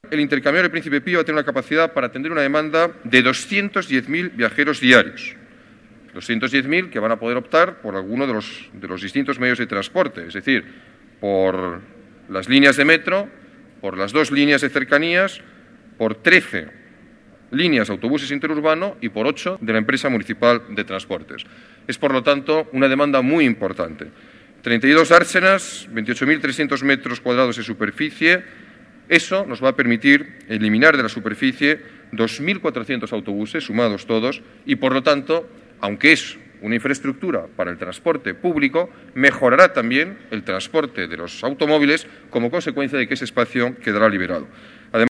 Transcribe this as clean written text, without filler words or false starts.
el intercambiador del Príncipe Pío va a tener una capacidad para atender una demanda de 210.000 viajeros diarios. 210.000 que van a poder optar por alguno de los distintos medios de transporte, es decir, por las líneas de metro, por las 2 líneas de cercanías, por 13 líneas de autobuses interurbanos y por 8 de la empresa municipal de transportes. Es, por lo tanto, una demanda muy importante. 32 dársenas, 28.300 metros cuadrados de superficie. Eso nos va a permitir eliminar de la superficie 2.400 autobuses, sumados todos, y, por lo tanto, aunque es una infraestructura para el transporte público, mejorará también el transporte de los automóviles como consecuencia de que ese espacio quedará liberado.